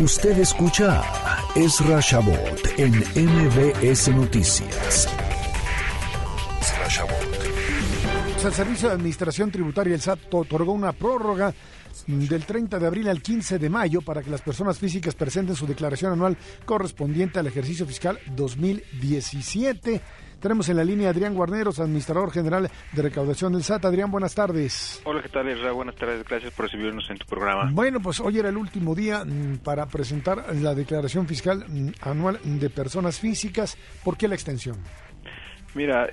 Usted escucha a Ezra Shabot en MBS Noticias. Ezra Shabot. El Servicio de Administración Tributaria, el SAT, otorgó una prórroga del 30 de abril al 15 de mayo para que las personas físicas presenten su declaración anual correspondiente al ejercicio fiscal 2017. Tenemos en la línea a Adrián Guarneros, administrador general de recaudación del SAT. Adrián, buenas tardes. Hola, ¿qué tal, Ezra? Buenas tardes, gracias por recibirnos en tu programa. Bueno, pues hoy era el último día para presentar la declaración fiscal anual de personas físicas. ¿Por qué la extensión? Mira,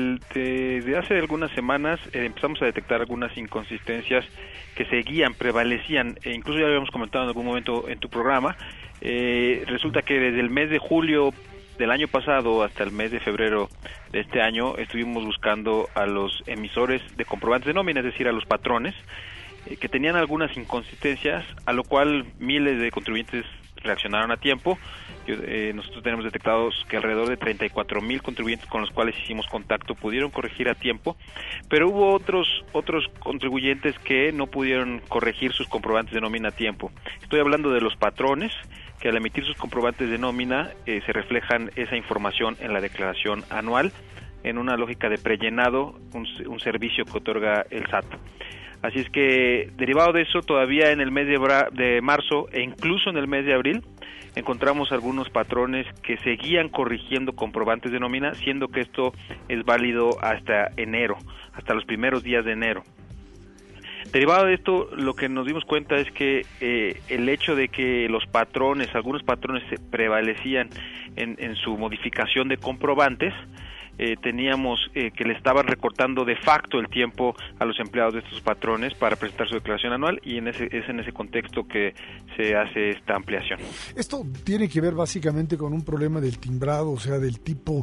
desde hace algunas semanas empezamos a detectar algunas inconsistencias que prevalecían, e incluso ya lo habíamos comentado en algún momento en tu programa. Resulta que desde el mes de julio del año pasado hasta el mes de febrero de este año estuvimos buscando a los emisores de comprobantes de nómina, es decir, a los patrones, que tenían algunas inconsistencias, a lo cual miles de contribuyentes reaccionaron a tiempo. Nosotros tenemos detectados que alrededor de 34,000 contribuyentes con los cuales hicimos contacto pudieron corregir a tiempo, pero hubo otros contribuyentes que no pudieron corregir sus comprobantes de nómina a tiempo. Estoy hablando de los patrones, que al emitir sus comprobantes de nómina se reflejan esa información en la declaración anual en una lógica de prellenado, un servicio que otorga el SAT. Así es que, derivado de eso, todavía en el mes de marzo e incluso en el mes de abril, encontramos algunos patrones que seguían corrigiendo comprobantes de nómina, siendo que esto es válido hasta enero, hasta los primeros días de enero. Derivado de esto, lo que nos dimos cuenta es que el hecho de que algunos patrones prevalecían en su modificación de comprobantes, teníamos que le estaban recortando de facto el tiempo a los empleados de estos patrones para presentar su declaración anual, y es en ese contexto que se hace esta ampliación. Esto tiene que ver básicamente con un problema del timbrado, o sea, del tipo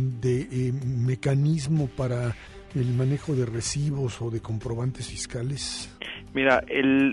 de mecanismo para el manejo de recibos o de comprobantes fiscales. Mira, el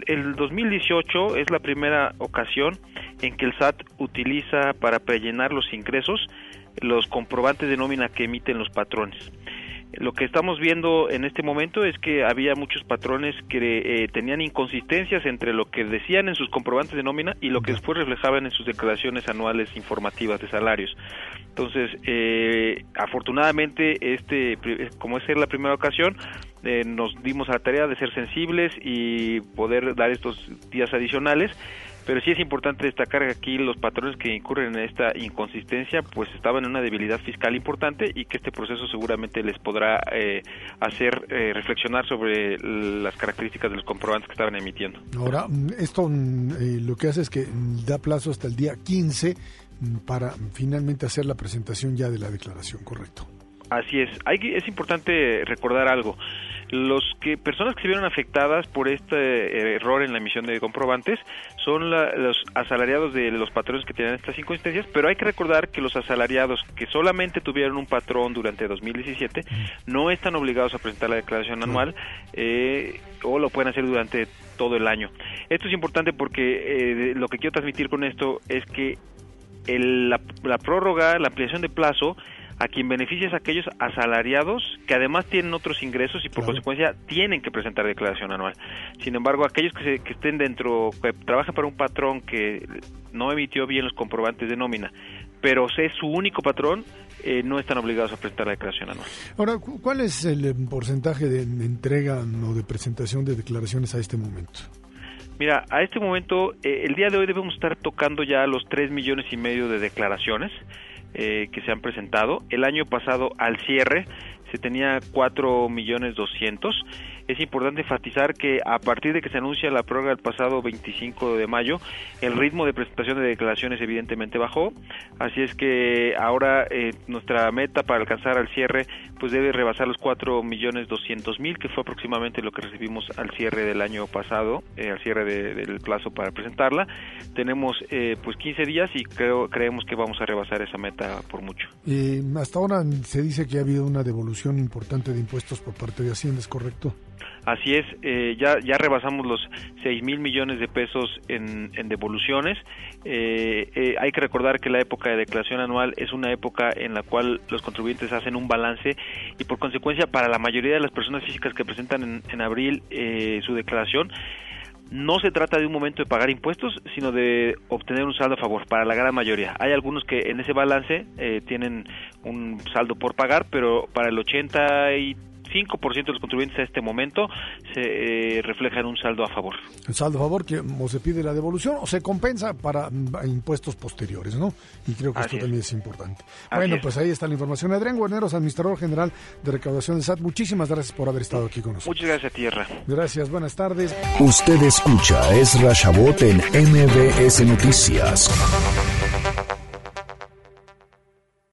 2018 es la primera ocasión en que el SAT utiliza para prellenar los ingresos los comprobantes de nómina que emiten los patrones. Lo que estamos viendo en este momento es que había muchos patrones que tenían inconsistencias entre lo que decían en sus comprobantes de nómina y lo que después reflejaban en sus declaraciones anuales informativas de salarios. Entonces, afortunadamente, como es la primera ocasión, nos dimos a la tarea de ser sensibles y poder dar estos días adicionales. Pero sí es importante destacar que aquí los patrones que incurren en esta inconsistencia pues estaban en una debilidad fiscal importante, y que este proceso seguramente les podrá hacer reflexionar sobre las características de los comprobantes que estaban emitiendo. Ahora, esto lo que hace es que da plazo hasta el día 15 para finalmente hacer la presentación ya de la declaración, ¿correcto? Así es. Es importante recordar algo. Personas que se vieron afectadas por este error en la emisión de comprobantes son los asalariados de los patrones que tienen estas inconsistencias, pero hay que recordar que los asalariados que solamente tuvieron un patrón durante 2017 no están obligados a presentar la declaración anual, o lo pueden hacer durante todo el año. Esto es importante porque lo que quiero transmitir con esto es que la prórroga, la ampliación de plazo, a quien beneficia es a aquellos asalariados que además tienen otros ingresos y por consecuencia tienen que presentar declaración anual. Sin embargo, aquellos que estén que trabajan para un patrón que no emitió bien los comprobantes de nómina, pero es su único patrón, no están obligados a presentar la declaración anual. Ahora, ¿cuál es el porcentaje de entrega o de presentación de declaraciones a este momento? Mira, a este momento, el día de hoy debemos estar tocando ya los 3,5 millones de declaraciones que se han presentado. El año pasado, al cierre, se tenía 4,2 millones. Es importante enfatizar que a partir de que se anuncia la prórroga el pasado 25 de mayo, el ritmo de presentación de declaraciones evidentemente bajó, así es que ahora nuestra meta para alcanzar al cierre pues debe rebasar los 4,2 millones, que fue aproximadamente lo que recibimos al cierre del año pasado, al cierre del plazo para presentarla. Tenemos pues 15 días y creemos que vamos a rebasar esa meta por mucho. Hasta ahora se dice que ha habido una devolución importante de impuestos por parte de Hacienda, ¿es correcto? Así es, ya rebasamos los 6,000 millones de pesos en devoluciones. Hay que recordar que la época de declaración anual es una época en la cual los contribuyentes hacen un balance, y por consecuencia para la mayoría de las personas físicas que presentan en abril su declaración, no se trata de un momento de pagar impuestos, sino de obtener un saldo a favor para la gran mayoría. Hay algunos que en ese balance tienen un saldo por pagar, pero para el 85% de los contribuyentes a este momento se refleja en un saldo a favor. El saldo a favor que o se pide la devolución o se compensa para impuestos posteriores, ¿no? Y creo que esto también es importante. Bueno, pues ahí está la información. Adrián Guarneros, administrador general de recaudación del SAT, muchísimas gracias por haber estado aquí con nosotros. Muchas gracias a ti, Ezra. Gracias, buenas tardes. Usted escucha Ezra Shabot en MBS Noticias.